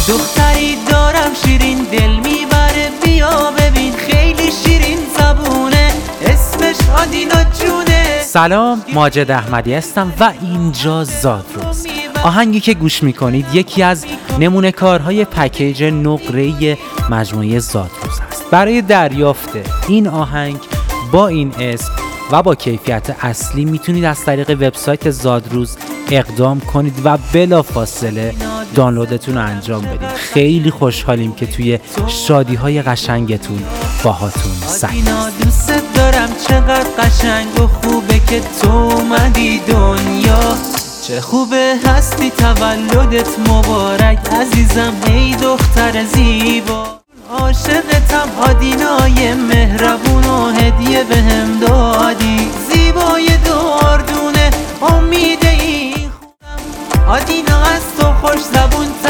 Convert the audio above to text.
دختری دارم شیرین دل میبره، بیا ببین خیلی شیرین زبونه، اسمش آدینا جونه. سلام، ماجد احمدی هستم و اینجا زادروز. آهنگی که گوش میکنید یکی از نمونه کارهای پکیج نقره‌ای مجموعه زادروز هست. برای دریافت این آهنگ با این اسم و با کیفیت اصلی میتونید از طریق وبسایت زادروز اقدام کنید و بلافاصله دانلودتون رو انجام بدید. خیلی خوشحالیم که توی شادی‌های قشنگتون باهاتون سعی. دوست دارم، چقدر قشنگ و خوبه که تو اومدی دنیا، چه خوبه هستی، تولدت مبارک عزیزم، ای دختر زیبا. عاشقتم، آدینای مهربون و هدیه بهم دادی، زیبای دردونه، امید این خودم. آدینا از تو خوش زبون